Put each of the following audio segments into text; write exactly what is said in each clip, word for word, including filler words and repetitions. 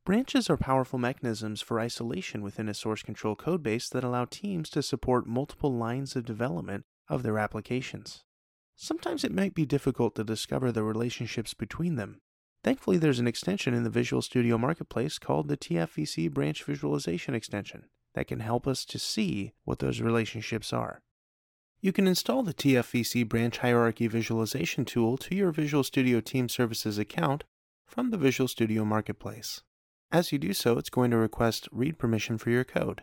Branches are powerful mechanisms for isolation within a source control codebase that allow teams to support multiple lines of development of their applications. Sometimes it might be difficult to discover the relationships between them. Thankfully, there's an extension in the Visual Studio Marketplace called the T F V C Branch Visualization extension that can help us to see what those relationships are. You can install the T F V C Branch Hierarchy Visualization tool to your Visual Studio Team Services account from the Visual Studio Marketplace. As you do so, it's going to request read permission for your code.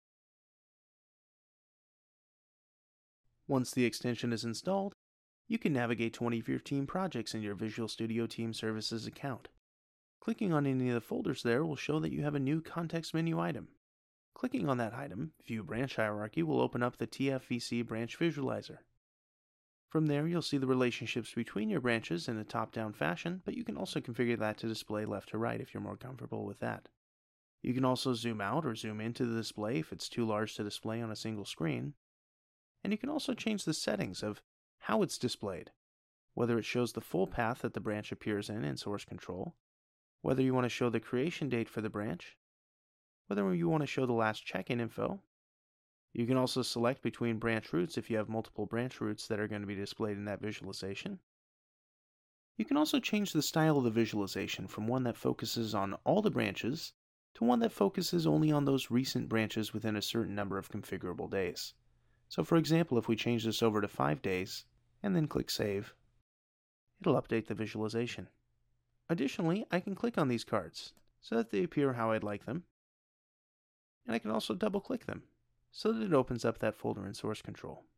Once the extension is installed, you can navigate to one of your team projects in your Visual Studio Team Services account. Clicking on any of the folders there will show that you have a new context menu item. Clicking on that item, View Branch Hierarchy will open up the T F V C Branch Visualizer. From there, you'll see the relationships between your branches in a top-down fashion, but you can also configure that to display left to right if you're more comfortable with that. You can also zoom out or zoom into the display if it's too large to display on a single screen. And you can also change the settings of how it's displayed, whether it shows the full path that the branch appears in in source control, whether you want to show the creation date for the branch, whether you want to show the last check-in info. You can also select between branch roots if you have multiple branch roots that are going to be displayed in that visualization. You can also change the style of the visualization from one that focuses on all the branches to one that focuses only on those recent branches within a certain number of configurable days. So for example, if we change this over to five days and then click Save, it'll update the visualization. Additionally, I can click on these cards so that they appear how I'd like them, and I can also double-click them so that it opens up that folder in source control.